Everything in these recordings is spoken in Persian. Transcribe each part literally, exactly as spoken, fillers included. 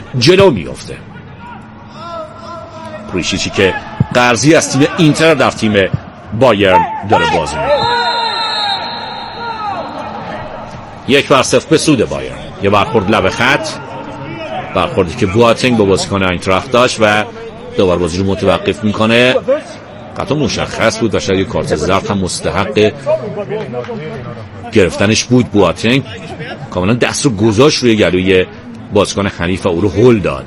جلو میفته. پریشیچی که قرضی از تیم اینتر در تیم بایرن داره بازی میکنه. یک بر صفر به سود بایرن. یه برخورد لب خط، برخوردی که بواتنگ با بازیکن اینتراخت داشت و دوباره بازی رو متوقف میکنه. قطعا مشخص بود و شاید یه کارت زرد هم مستحق گرفتنش بود. بواتنگ کاملا دست رو گذاشت روی گلوی بازیکن حریف و او رو هول داد.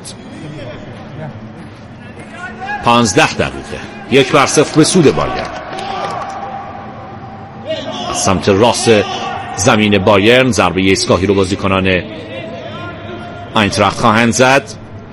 پانزده دقیقه یک بر صفر به سود بایرن. از سمت راست زمین بایرن ضربه ایستگاهی رو بازیکنان اینتراخت خواهند زد.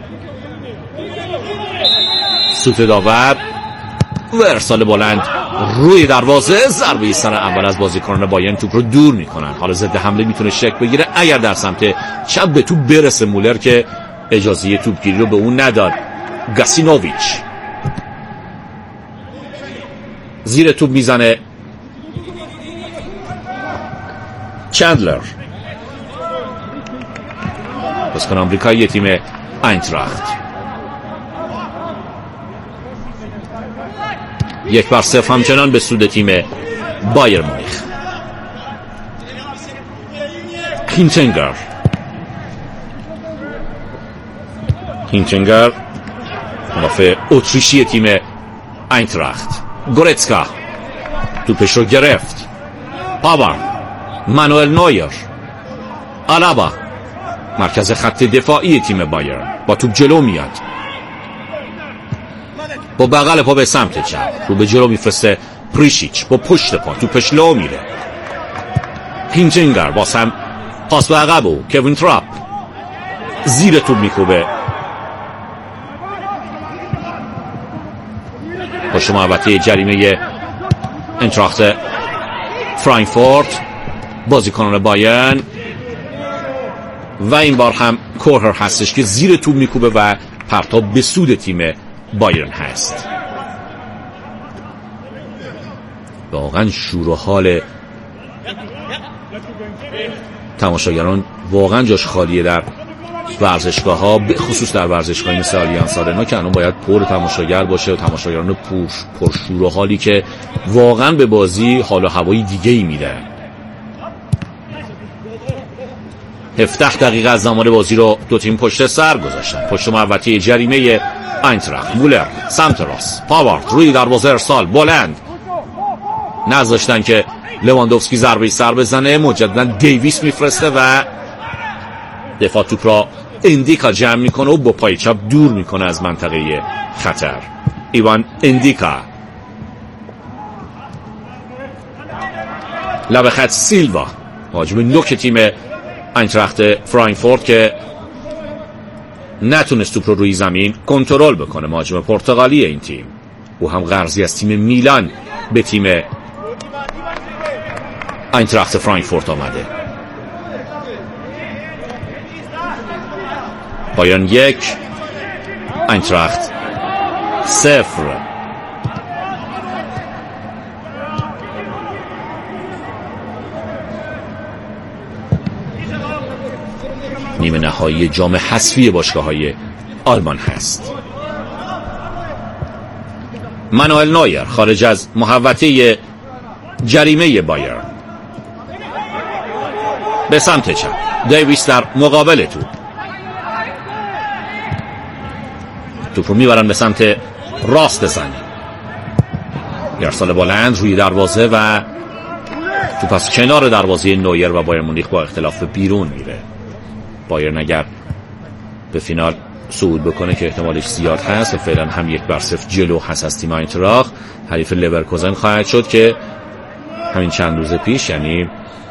سوت داور و ارسال بلند روی دروازه. ضربه ایستگاه اول از بازیکنان بایرن توپ رو دور میکنن. حالا ضد حمله میتونه شک بگیره اگر در سمت چپ به توپ برسه. مولر که اجازه توپگیری رو به اون نداد. گاسینوویچ زیر توپ میزنه. چندلر بازیکن آمریکایی تیم اینتراخت. یک بر صفر همچنان به سود تیم بایر مونیخ. هینتنگر هینتنگر مدافع اتریشی تیم اینتراخت. گورتسکا توپش رو گرفت. پاور، مانوئل نویر، آلابا مرکز خط دفاعی تیم بایرن با توپ جلو میاد. با بغل پا به سمت چپ رو به جلو میفرسته. پریشیچ با پشت پا توپش لو میره. هینتنگر باز هم پاس به عقب و کوین تراپ زیر توپ میکوبه. پشت محوطه جریمه اینتراخت فرانکفورت بازیکنان بایرن و این بار هم کورهر هستش که زیر توپ میکوبه و پرتاب به سود تیم بایرن هست. واقعا شور و حال تماشاگران واقعا جاش خالیه در ورزشگاه ها، به خصوص در ورزشگاهی مثل آلیانز آرنا که الان باید پر تماشاگر باشه و تماشاگران پر پر شور و حالی که واقعا به بازی حال و هوای دیگه ای میده. هفده دقیقه از زمان بازی رو دو تیم پشت سر گذاشتن. پشت محوطه جریمه اینتراخت. مولر سمت راست، پاوارد روی دروازه ارسال بلند نذاشتن که لواندوفسکی ضربه سر بزنه. مجددا دیویس میفرسته و دفاع توپ را اندیکا جمع میکنه و با پای چپ دور میکنه از منطقه خطر. ایوان اندیکا لب خط. سیلوا مهاجم نوک تیم اینتراخت فرانکفورت که نتونست توپ رو روی زمین کنترل بکنه. مهاجم پرتغالی این تیم، او هم قرضی از تیم میلان به تیم اینتراخت فرانکفورت آمده. بایرن یک اینتراخت صفر. نیمه نهایی جام حذفی باشگاه‌های آلمان هست. مانوئل نویر خارج از محوطه جریمه بایرن به سمت چپ. دیویس در مقابل توپ. توپ رو میبرن به سمت راست زمین. ارسال بلند روی دروازه و توپ از کنار دروازه نویر و بایر مونیخ با اختلاف بیرون میره. بایرن اگر به فینال صعود بکنه که احتمالش زیاد هست و فعلا هم یک بر صفر جلو هست از تیم اینتراخت، حریف لورکوزن خواهد شد که همین چند روز پیش، یعنی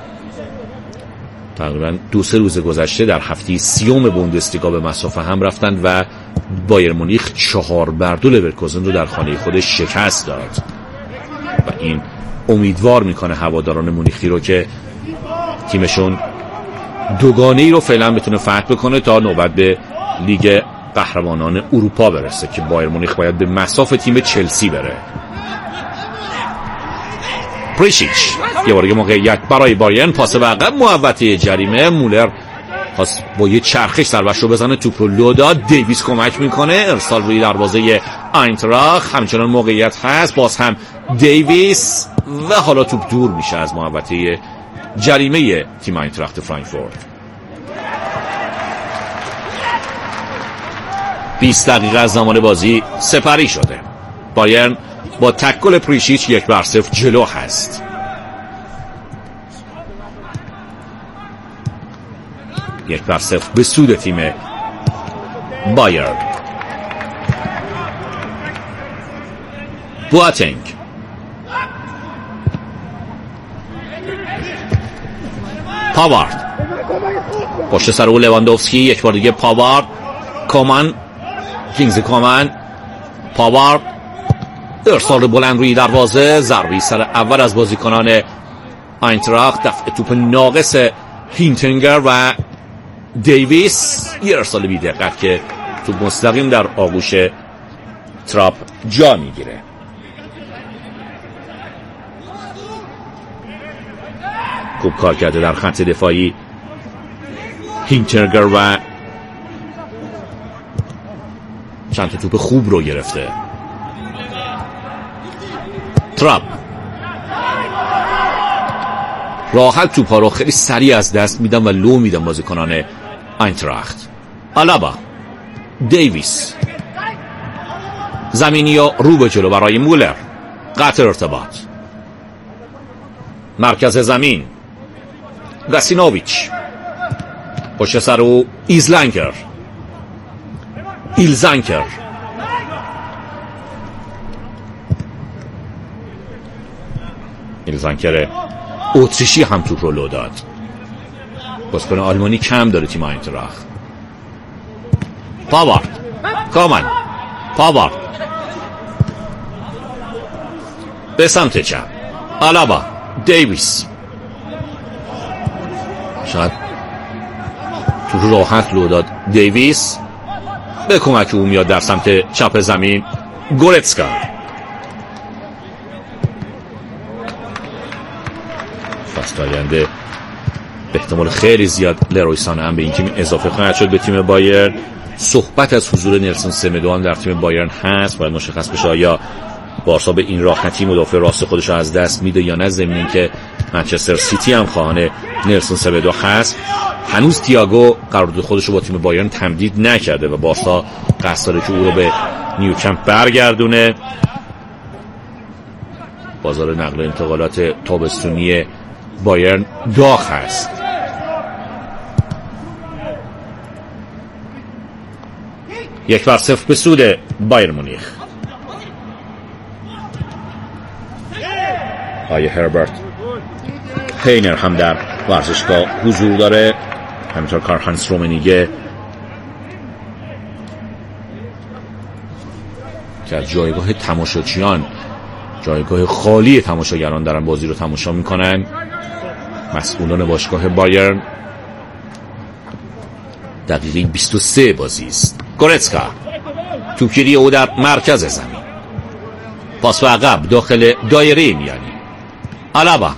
تقریبا دو سه روز گذشته، در هفته سیوم بوندسلیگا به مسافه هم رفتند و بایر مونیخ چهار بر دو لورکوزن رو در خانه خودش شکست داد و این امیدوار میکنه هواداران مونیخی رو که تیمشون دوگانه ای رو فعلا بتونه فتح بکنه تا نوبت به لیگ قهرمانان اروپا برسه که بایر مونیخ باید به مساف تیم چلسی بره. پریشیچ یه بار موقعیت برای بایرن، پاس به عقب، محوطه جریمه. مولر پس با یه چرخش ضربه‌اش رو بزنه، توپ رو لو داد. دیویس کمک میکنه، ارسال روی دروازه آینتراخت. همچنان موقعیت هست، باز هم دیویس و حالا توپ دور میشه از محوطه جریمه تیم آینتراخت فرانکفورت. بیست دقیقه از زمان بازی سپری شده. بایرن با تکل پریشیچ یک بر صفر جلو هست. یک بر صفر به سود تیم بایرن. بواتنگ، پاوارد، پشت سر او لواندوفسکی، یک بار دیگه پاوارد، کومان، کینگز کومان، پاوارد، ارسال بلند روی دروازه، ضربه سر اول از بازیکنان آینتراخت، دفع توپ ناقص هینتنگر و دیویس، یه ارسال بی دقت که توپ مستقیم در آغوش تراپ جا میگیره. خوب کار کرده در خط دفاعی هینتنگر و چند تا توپ خوب رو گرفته. تراپ راحت توپ ها رو خیلی سریع از دست میدن و لو میدن بازیکنان آینتراخت. آلابا، دیویس، زمینی و رو به جلو برای مولر، قطع ارتباط، مرکز زمین گاسینوویچ، پشت سر او ایزلانکر، ایلزانکر، ایلزانکر اتریشی هم توپ رو لو داد. بازیکن آلمانی کم داره تیم آینتراخت. پاوارد، کامان، پاوارد به سمت چپ، آلابا، دیویس، شاید توپ رو راحت لو داد. دیویس به کمک او میاد در سمت چپ زمین. گورتسکا، فصل آینده به احتمال خیلی زیاد لروی سانه هم به این تیم اضافه خواهد شد به تیم بایرن. صحبت از حضور نلسون سمدو هم در تیم بایرن هست. باید مشخص بشه آیا بارسا به این راحتی مدافع راست خودش رو از دست میده یا نه، ضمن اینکه منچستر سیتی هم خواهان نلسون سمدو هست. هنوز تییاگو قرارداد خودش رو با تیم بایرن تمدید نکرده و بارسا قصد داره که او رو به نیوکمپ برگردونه. بازار نقل و انتقالات تابستونی بایرن داغ هست. یک بر صفر به سود بایر مونیخ. آیه هربرت هینر هم در ورزشگاه حضور داره، همینطور کارهانس رومنیگه که از جایگاه تماشاچیان، جایگاه خالی تماشاگران دارن بازی رو تماشا میکنن. مسئولان باشگاه بایرن. دقیقه بیست و سه بازی است. گورتسکا، توپگیری او در مرکز زمین، پاس به عقب داخل دایره میانی. آلابا،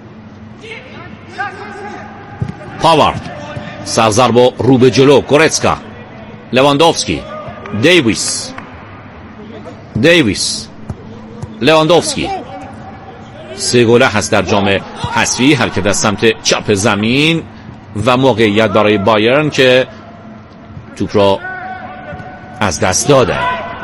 پاوارد، سرضرب رو به جلو. گورتسکا، لواندوفسکی، دیویس، دیویس، لواندوفسکی. سه گله هست در جام حذفی. حرکت از سمت چپ زمین و موقعیت برای بایرن که توپ را از دست داده.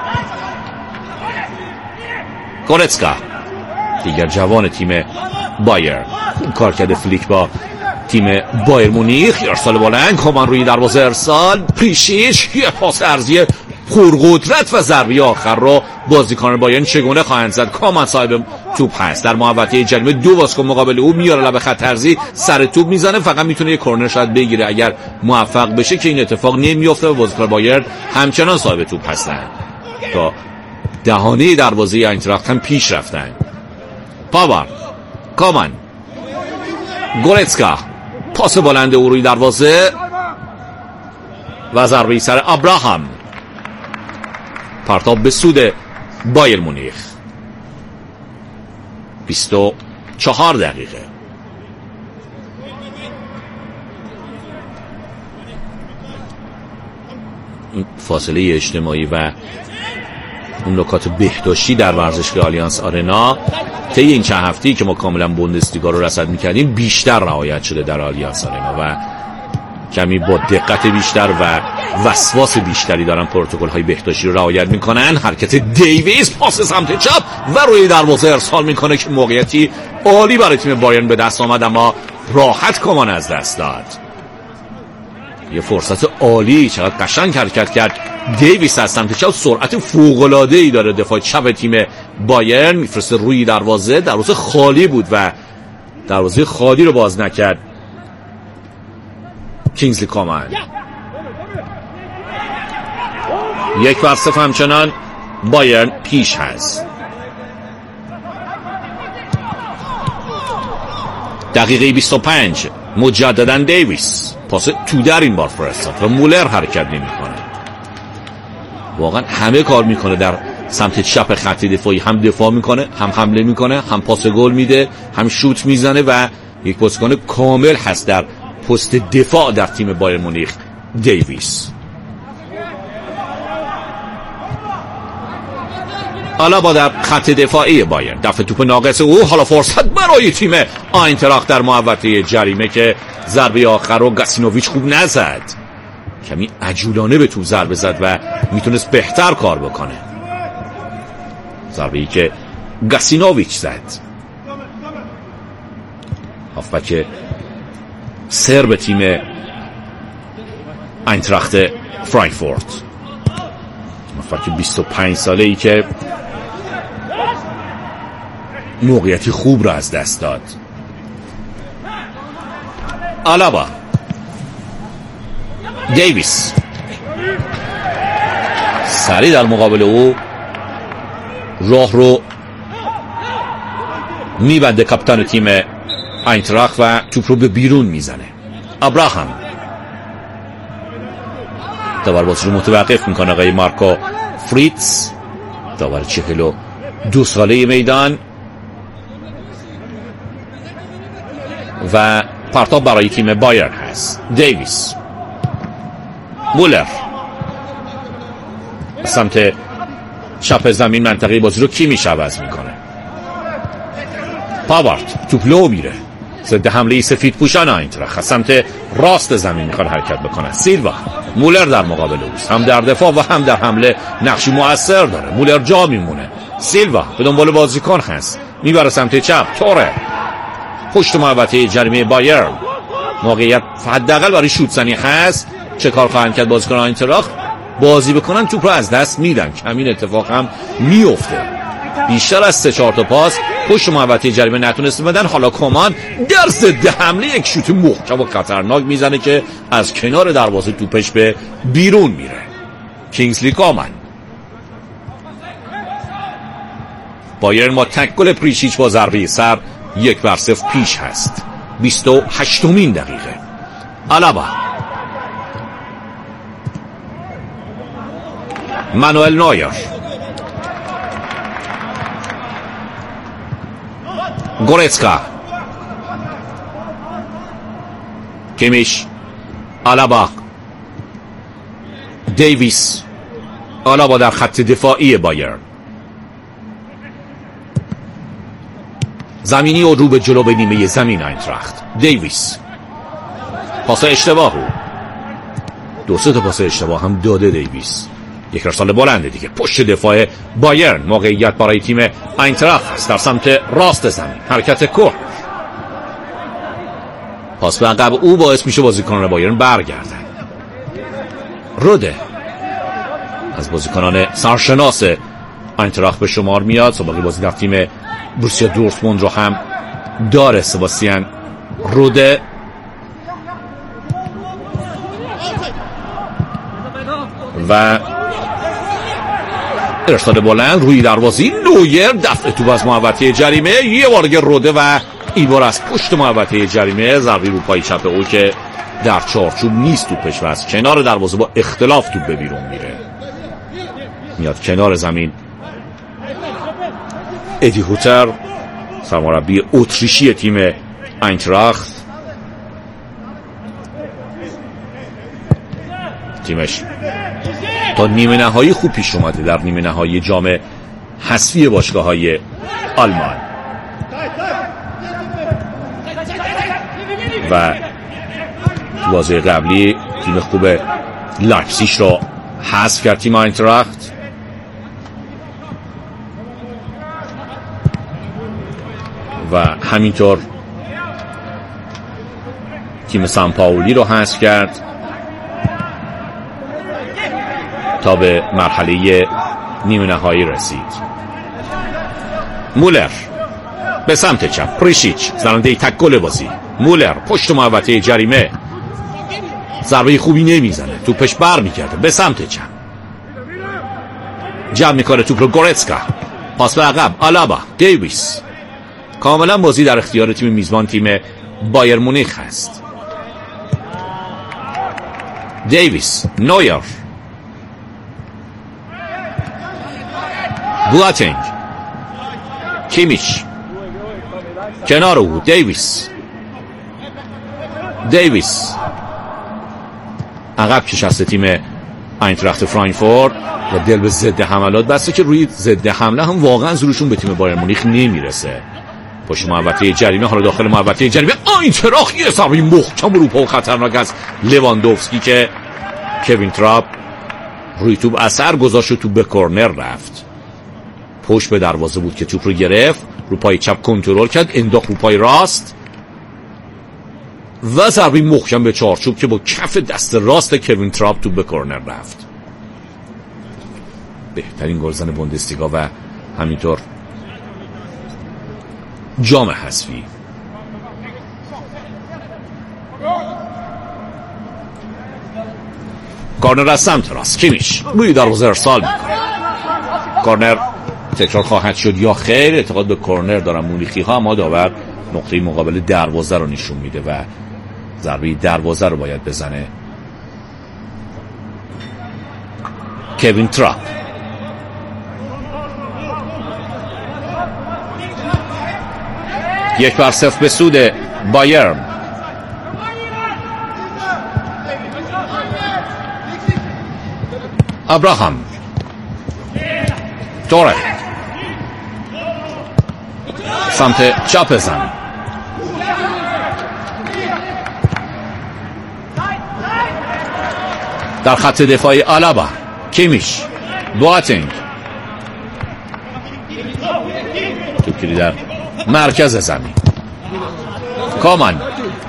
گورتسکا، دیگر جوان تیم بایر، کار کرده فلیک با تیم بایر مونیخ. ارسال بلند، کومان روی دروازه، ارسال پریشیچ، یه پاس ارضی پرقدرت و ضربه آخر را بازیکن بایرن چگونه خواهند زد. کومان صاحب توپ هست در محوطه جریمه، دو بازیکن مقابل او، میاره لب خط ارضی، سر توپ میزنه، فقط میتونه یه کورنر شاید بگیره اگر موفق بشه که این اتفاق نمیافته و بازیکن بایرن همچنان صاحب توپ هستند. تا دهانه دروازه آینتراخت هم پیش رفتن. پاوارد، کومان، گورتسکا، پاس بلند او روی دروازه و ضربه سر ابراهام. پرتاب به سود بایر مونیخ. بیست و چهار دقیقه. این فاصله اجتماعی و اون نکات بهداشتی در ورزشگاه آلیانس آرنا طی این چند هفته‌ای که ما کاملا بوندسلیگا رو رصد می‌کردیم بیشتر رعایت شده در آلیانس آرنا و کمی با دقت بیشتر و وسواس بیشتری دارن پروتکل‌های بهداشتی رو رعایت میکنن. حرکت دیویس، پاس سمت چپ و روی دروازه ارسال میکنه که موقعیتی عالی برای تیم بایرن به دست آمد، اما راحت کمان از دست داد. یه فرصت عالی، چقدر قشنگ حرکت کرد دیویس از سمت چپ، سرعت فوق‌العاده‌ای داره دفاع چپ تیم بایرن، میفرسته روی دروازه. دروازه خالی بود و دروازه خالی رو باز نکرد کینگزلی کامان. یک بر صفر همچنان بایرن پیش هست. دقیقه بیست و پنج مجددا دیویس پاس تو در این بار فرستاد و مولر حرکت نمی‌کنه. واقعا همه کار میکنه در سمت چپ خط دفاعی، هم دفاع میکنه، هم حمله میکنه، هم پاس گل میده، هم شوت میزنه و یک بازیکن کامل هست در پست دفاع در تیم بایر مونیخ دیویس. حالا با در خط دفاعی بایر دفع توپ ناقص او، حالا فرصت برای تیم آینتراخت در محوطه جریمه که ضربه آخر رو گاسینوویچ خوب نزد، کمی عجولانه به توپ ضربه زد و میتونست بهتر کار بکنه. ضربه‌ای که گاسینوویچ زد، هافبک سرب تیم آینتراخت فرانکفورت، هافبک بیست و پنج ساله ای که موقعیتی خوب را از دست داد. آلابا، دیویس سریع در مقابل او راه رو میبنده کاپیتان تیم آینتراخت و توپ رو به بیرون میزنه. ابراهام داور بازی رو متوقف میکنه، آقای مارکو فریتز، داور چهل و دو ساله میدان، و پرتاب برای تیم بایرن هست. دیویس، مولر سمت چپ زمین منطقه بازی رو کی میشه عوض میکنه؟ پاوارد، توپ لو میره ضد حمله سفید پوشان آینتراخت، سمت راست زمین میخواد حرکت بکنه. سیلوا، مولر در مقابل اوست، هم در دفاع و هم در حمله نقشی مؤثر داره. مولر جا میمونه، سیلوا به دنبال بازیکن هست، میبره سمت چپ. توره پشت محوطه جریمه بایرن، موقعیت حداقل برای شوت زنی هست. چه کار خواهند کرد بازیکن آینتراخت؟ بازی بکنن توپ رو از دست میدن، همین اتفاق هم میفته. بیشتر از سه چهار تا پاس پشت محوطه جریمه نتونسته بدن. حالا کمان در ضد حمله یک شوت محکم و خطرناک میزنه که از کنار دروازه توپش به بیرون میره. کینگزلی کامان. بایرن با تک گل پریشیچ با ضربه سر یک بر صفر پیش هست. بیست و هشتمین دقیقه. آلابا، مانوئل نویر، گورتسکا، کیمیش، آلابا، دیویس. آلابا در خط دفاعی بایرن، زمینی و رو به جلو به نیمه زمین آینتراخت. دیویس، پاس اشتباه، دو سه تا پاس اشتباه هم داده دیویس. یک ارسال بلنده دیگه پشت دفاع بایرن، موقعیت برای تیم آینتراخت است در سمت راست زمین. حرکت کور، پاس به عقب او باعث میشه بازیکنان بایرن برگردن. روده از بازیکنان سرشناس آینتراخت به شمار میاد، سابقه بازی در تیم بروسیا دورتموند رو هم داره. سباستیان روده و ارسال بلند روی دروازه نویر، دفع توپ از محوطه جریمه، یه بار دیگه روده و این بار از پشت محوطه جریمه ضربه رو پای چپ او که در چارچوب نیست توپش و از کنار دروازه با اختلاف توپ به بیرون میره، میاد کنار زمین. ادی هوتر سرمربی اتریشی تیم آینتراخت، تیمش تا نیمه نهایی خوب پیش اومده در نیمه نهایی جام حذفی باشگاه‌های آلمان و بازی قبلی تیم خوب لایپزیگ رو حذف کرد تیم آینتراخت. و همینطور تیم سان پائولی رو حذف کرد تا به مرحله نیمه نهایی رسید. مولر به سمت چپ، پریشیچ زننده تک گل بازی. مولر پشت محوطه جریمه، ضربه خوبی نمیزنه، توپش بر میگرده به سمت چپ، جمع میکنه توپ رو. گورتسکا پاس به عقب، آلابا، دیویس. کاملا بازی در اختیار تیم میزبان تیم بایر مونیخ هست. دیویس، نویر، بواتنگ، کیمیش، کنار او دیویس. دیویس عقب کشسته تیم آینتراخت فرانکفورت و دل به ضد حملات بسته که روی ضد حمله هم واقعا زورشون به تیم بایر مونیخ نمیرسه. پشت محوطه جریمه، حالا داخل محوطه جریمه آینتراخت یه ضربه محکم رو پا خطرناک از لواندوفسکی که کوین تراپ روی توپ اثر گذاشت و توپ به کرنر رفت. پشت به دروازه بود که توپ رو گرفت، رو پای چپ کنترل کرد، انداخت رو پای راست و ضربه محکم به چارچوب که با کف دست راست کوین تراپ توپ به کرنر رفت. بهترین گلزن بوندسلیگا و همینطور جام حذفی. کارنر از سمت راست، کیمیش روی دروازه ارسال میکنه. کارنر تکرار خواهد شد یا خیر؟ اعتقاد به کارنر دارم مونیخی ها، اما داور نقطه مقابل دروازه رو نشون میده و ضربه دروازه رو باید بزنه. کوین تراپ یک بر صفر به سود بایرن. ابراهام، توره سمت چپ زمین، در خط دفاعی آلابا، کیمیش، بواتنگ، توپگیری در مرکز زمین. کامان،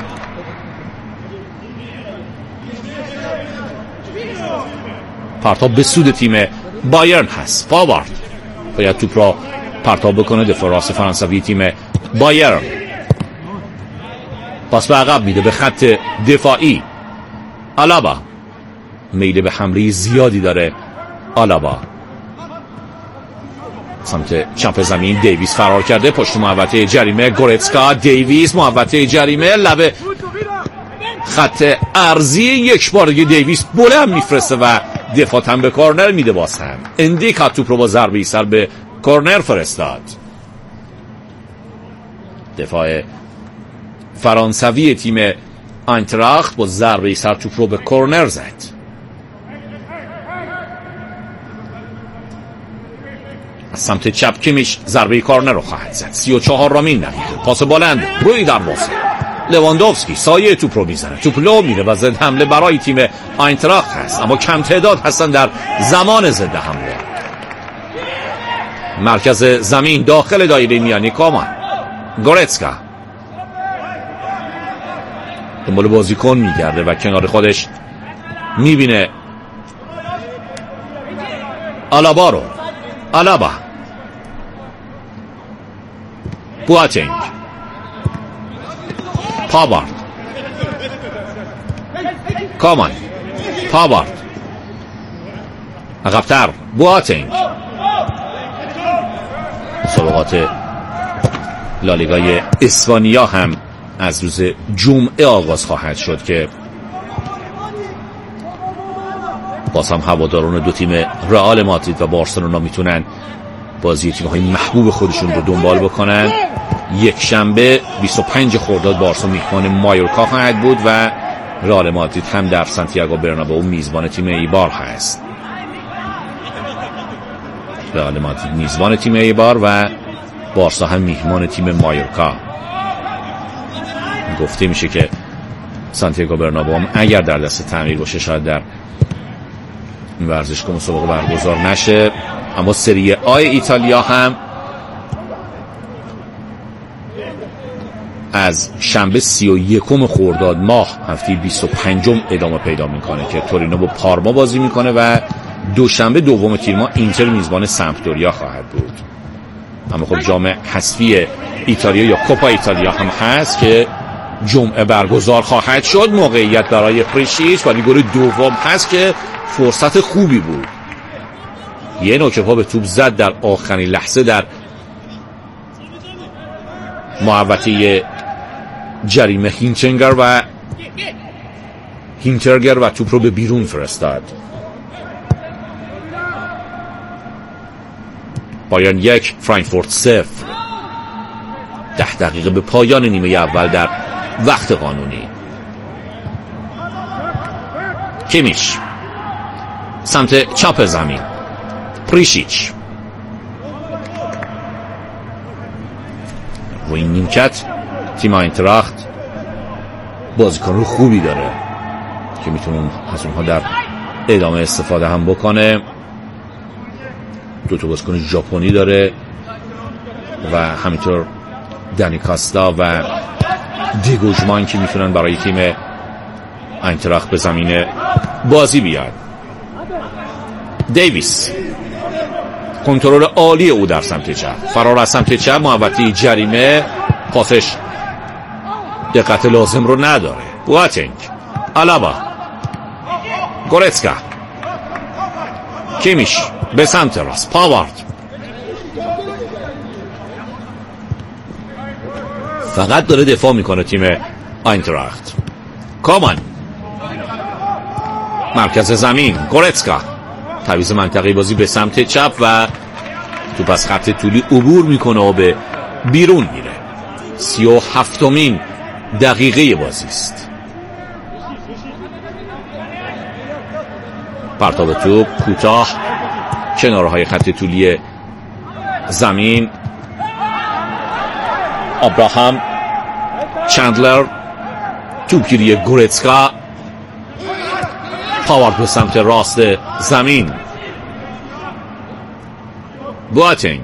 پرتاب به سود تیم بایرن هست. فاوارد باید توپ را پرتاب بکنه، دفاع راست فرانسوی تیم بایرن. پاس به عقب میده به خط دفاعی. آلابا میل به حمله زیادی داره. آلابا سمت چپ زمین، دیویس فرار کرده، پشت محوطه جریمه. گورتسکا، دیویس، محوطه جریمه، لبه خط ارضی، یک بار دیگه دیویس بلند میفرسته و دفاع هم به کارنر میده. باز هم اندیکا توپ رو با ضربه سر به کارنر فرستاد. دفاع فرانسوی تیم آینتراخت با ضربه سر توپ رو به کارنر زد. از سمت چپ کیمیش ضربه کارنر رو خواهد زد. سی و چهار رامین دقیقه، پاس بلند روی دروازه. لواندوفسکی سایه توپ رو میزنه، توپ لو میره و ضد حمله برای تیم آینتراخت هست، اما کم تعداد هستن در زمان ضد حمله. مرکز زمین داخل دایره میانی. کامان، گورتسکا دنبال بازیکن میگرده و کنار خودش میبینه آلابا رو. آلابا، بواتنگ، پاوارد، کامان، پاوارد عقب‌تر، بواتنگ. مسابقات لالیگای اسپانیا هم از روز جمعه آغاز خواهد شد که باز هم هواداران دو تیم رئال مادرید و بارسلونا میتونن بازی تیم‌های محبوب خودشون رو دنبال بکنن. یک شنبه بیست و پنج خرداد بارسا میهمان مایورکا خواهد بود و رئال مادرید هم در سانتیاگو برنابئو میزبان تیم ایبار هست. رئال مادرید میزبان تیم ایبار و بارسا هم میهمان تیم مایورکا. گفته میشه که سانتیاگو برنابئو هم اگر در دست تعمیر باشه شاید در این ورزشگاه مسابقه برگزار نشه. اما سری آی ایتالیا هم از شنبه سی و یکم خرداد ماه هفته بیست و پنجم ادامه پیدا میکنه که تورینو با پارما بازی میکنه و دوشنبه دوم تیر ماه اینتر میزبان سمپدوریا خواهد بود. اما خب جام حذفی ایتالیا یا کوپا ایتالیا هم هست که جمعه برگزار خواهد شد. موقعیت برای پریشیچ ولی گل دوم هست که فرصت خوبی بود. یه نوک پا به توپ زد در آخرین لحظه در محوطه جریمه هینچنگر و هینترگر و توپ رو به بیرون فرستاد. پایان یک، فرانکفورت صفر. ده دقیقه به پایان نیمه اول در وقت قانونی. کیمیش سمت چپ زمین، پریشیچ و این نیمکت تیم آینتراخت بازیکن خوبی داره که میتونه از اونها در ادامه استفاده هم بکنه. دو تا بازیکن ژاپنی داره و همینطور دنی کاستا و دیگوژمان که میتونن برای تیم آینتراخت به زمین بازی بیاد. دیویس کنترل عالی او در سمت چپ، فرار از سمت چپ، محوطه جریمه، پاسش دقت لازم رو نداره. بواتنگ، آلابا، گورتسکا، کیمیش به سمت راست، پاوارد فقط داره دفاع میکنه تیم آینتراخت. کامان مرکز زمین، گورتسکا تعویض منطقی بازی به سمت چپ و توپ از خط طولی عبور میکنه و به بیرون میره. سی و هفتمین دقیقه بازی است. پرتاب توپ کوتاه کنارهای خط طولی زمین. ابراهام، چندلر، توپگیری گورتسکا، پاورد به سمت راست زمین. بواتنگ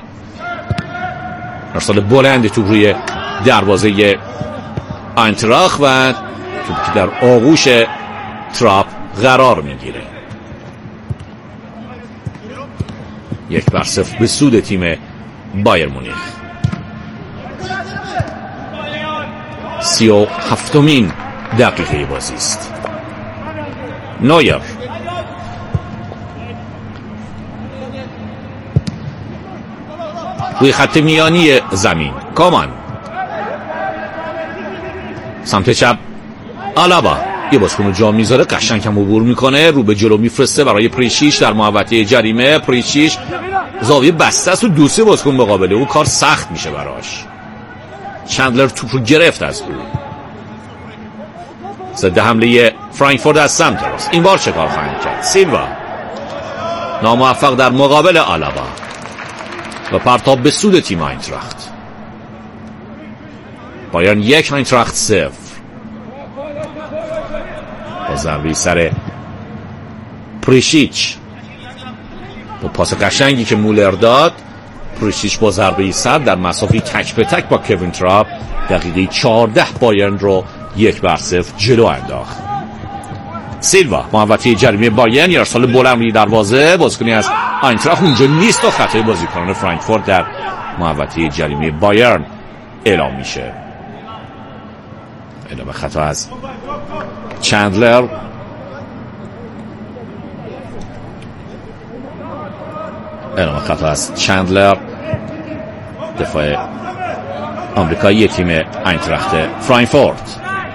ارسال بلند توپ روی دروازه آینتراخت و توپ که در آغوش تراپ قرار میگیره. یک بر صفر به سود تیم بایر مونیخ. سی و هفتمین دقیقه بازی است. نویر روی خط میانی زمین. کامان سمت چپ، آلابا یه بازیکن جا میذاره، قشنگ هم عبور میکنه، رو به جلو میفرسته برای پریشیچ در محوطه جریمه. پریشیچ زاویه بسته است و دو سه بازیکن مقابله او، کار سخت میشه براش. چندلر توپ رو گرفت از او. ضد حمله فرانکفورت از سمت راست، این بار چه کار خواهند کرد؟ سیلوا ناموفق در مقابل آلابا و پرتاب به سود تیم آینتراخت. پایان یک، آینتراخت صفر. با ضربه سر پریشیچ با پاس قشنگی که مولر داد، پریشیچ با ضربه سر در مسافه تک به تک با کوین تراپ دقیقه چهارده بایرن رو یک بر صفر جلو انداخت. سیلوا محوطه جریمه بایرن، ارسال بلند روی دروازه، بازیکنی از آینتراخت اونجا نیست و خطای بازیکنان فرانکفورت در محوطه جریمه بایرن اعلام میشه. ادامه خطا از چندلر. ادامه خطا از چندلر دفاع آمریکایی تیم آینتراخت فرانکفورت.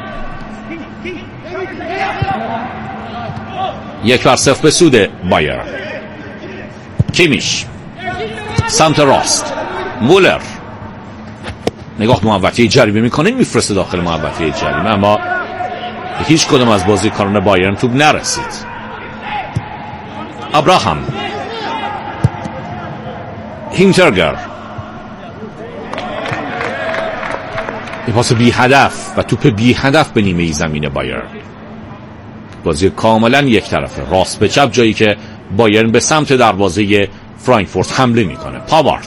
یک بر صفر به سود بایر. کیمیش سمت راست، مولر نگاه محوطه جریمه میکنه، میفرسته داخل محوطه جریمه، اما هیچ کدوم از بازیکنان بایرن توپ نرسید. ابراهام هینترگر، یه پاس بی هدف و توپ بی هدف به نیمه زمین بایرن. بازی کاملا یک طرفه، راست به چپ، جایی که بایرن به سمت دروازه فرانکفورت حمله میکنه. پاوارد،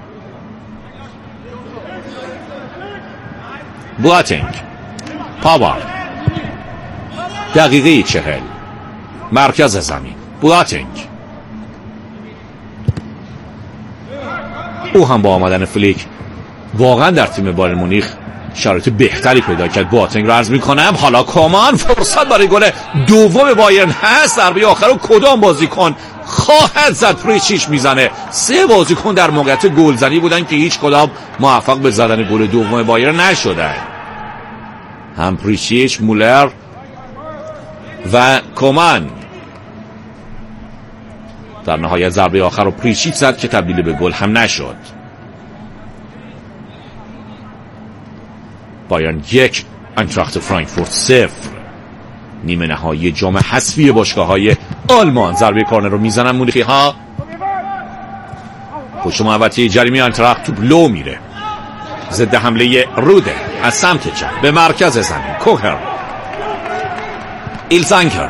بواتنگ، پاوارد، دقیقه چهل، مرکز زمین، بواتنگ. او هم با آمدن فلیک واقعا در تیم بایرن مونیخ شرایط بهتری پیدا کرد. بواتنگ رو عرض میکنم، حالا کمان، فرصت برای گل دوم بایرن هست. ضربه آخر رو کدام بازیکن خواهد زد؟ پریشیچ میزنه. سه بازیکن در موقعیت گلزنی بودن که هیچ کدام موفق به زدن گل دوم بایرن نشدن. هم پریشیچ، مولر و کمان. در نهایت ضربه آخر رو پریشیچ زد که تبدیل به گل هم نشد. بایرن یک، آینتراخت فرانکفورت صفر. نیمه نهایی جام حذفی باشگاه‌های آلمان. ضربه کورنر رو میزنن مونیخی ها. پشت محوطه جریمه آینتراخت توپ لو میره. ضد حمله روده از سمت چپ به مرکز زمین. کوهر، ایلزانگر،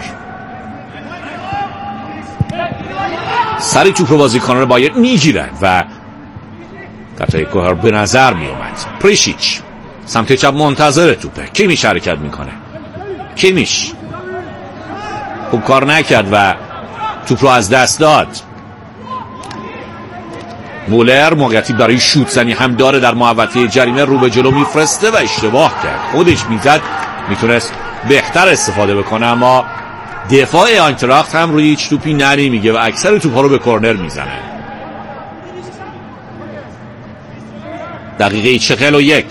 سری توپ رو بازیکنان بایرن میگیرن و قطعه کوهر به نظر میومد. پریشیچ سمت چپ منتظر توپه. کیمیش حرکت میکنه. کیمیش خوب کار نکرد و توپ رو از دست داد. مولر موقعیتی برای شوت زنی هم داره در محوطه جریمه، رو به جلو میفرسته و اشتباه کرد. خودش میزد، میتونست بهتر استفاده بکنه، اما دفاع آینتراخت هم روی هیچ توپی نری میگه و اکثر توپ‌ها رو به کورنر میزنه. دقیقه چهل و یک.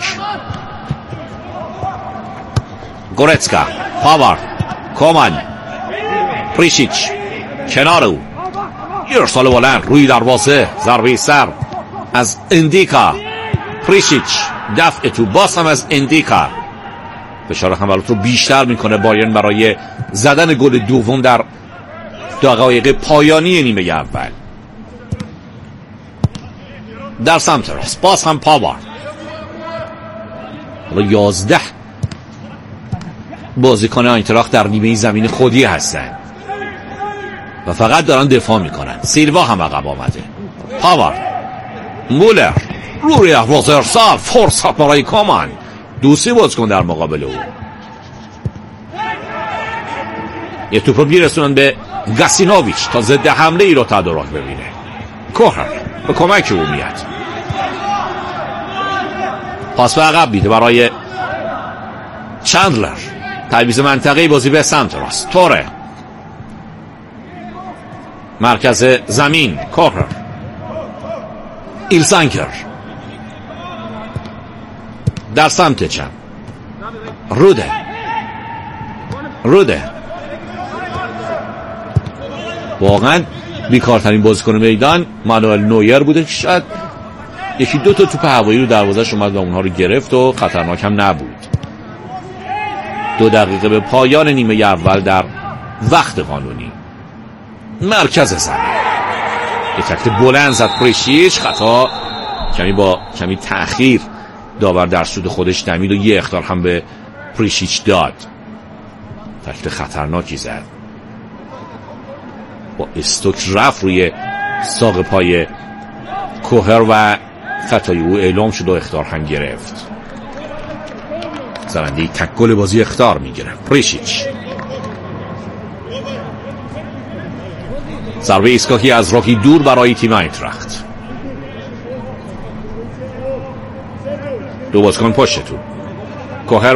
گورتسکا، پاوارد، کومان، پریشیچ کنار او، ارسال بلند روی دروازه، ضربه سر از اندیکا. پریشیچ دفع تو، باز هم از اندیکا. فشار حملات رو بیشتر میکنه بایرن برای زدن گل دوم در دقایق پایانی نیمه اول. در سمت راست باز هم پاوارد. حالا یازده بازیکن آینتراخت در نیمه زمین خودی هستن و فقط دارن دفاع میکنن. سیلوا هم عقب آمده. پاوارد، مولر، روی احواز ارسال، فرصت برای کامان. دوسری بازیکن در مقابل او. یه توپ رو میرسونن به گاسینوویچ تا ضد حمله ای رو تدارک ببینه. کوهر به کمک او میاد. پاس به عقب میده برای چندلر. تعویض منطقه بازی به سمت راست. توره، مرکز زمین. کوهر، ایلزانگر در سمت چپ. روده، روده واقعا بیکارترین بازیکن میدان مانوئل نویر بوده. شاید یکی دو تا توپ هوایی رو دروازه‌اش اومد و اونها رو گرفت و خطرناک هم نبود. دو دقیقه به پایان نیمه اول در وقت قانونی. مرکز زمین یک تکل بلند زد پریشیچ. خطا کمی با کمی تأخیر داور در سود خودش دمید و یه اخطار هم به پریشیچ داد. تکل خطرناکی زد. با استوک رفت روی ساق پای کوهر و خطای او اعلام شد و اخطار هم گرفت. زننده تک گل بازی اخطار میگیره. پریشیچ ضربه ایستگاهی از راهی دور برای تیم آینتراخت. دو بازیکن پشت تو. کوهر